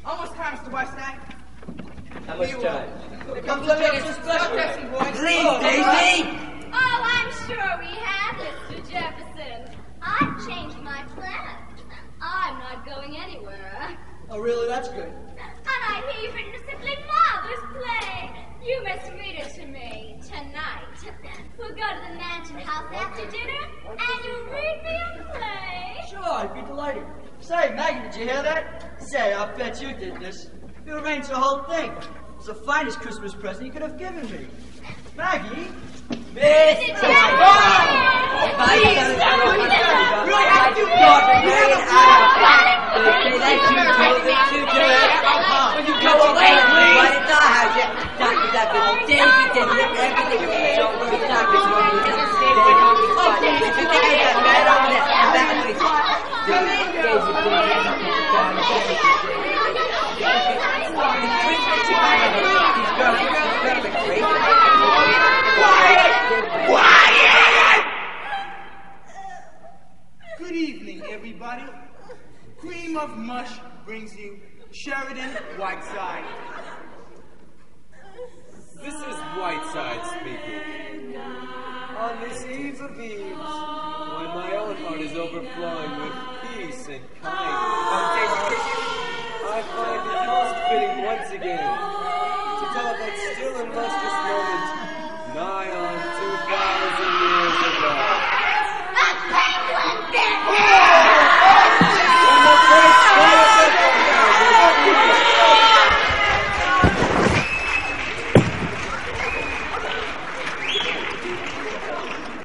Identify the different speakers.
Speaker 1: Almost time, Mr. Whiteside.
Speaker 2: How much time?
Speaker 1: Here comes the minutes. Stop pressing, boys.
Speaker 2: Please, Daisy!
Speaker 3: Oh, I'm sure we have, Mr. Jefferson. I've changed my plans. I'm not going anywhere.
Speaker 1: Oh, really? That's good.
Speaker 3: And I've even a simply marvelous play. You must read it to me tonight. We'll go to the mansion house after dinner, and you'll read me a play.
Speaker 4: Sure, I'd be delighted. Say, Maggie, did you hear that? Say, I bet you did this. You arranged the whole thing. It's the finest Christmas present you could have given me. Maggie?
Speaker 2: Mr. When you go away, right at the house, Dr. David, Daisy did everything. Don't worry, Dr.
Speaker 1: Good evening, everybody. Cream of Mush brings you Sheridan Whiteside.
Speaker 5: This is Whiteside speaking. On this eve of eves, when my own heart is overflowing with peace and kindness, I find it most fitting once again to tell of that still and lustrous moment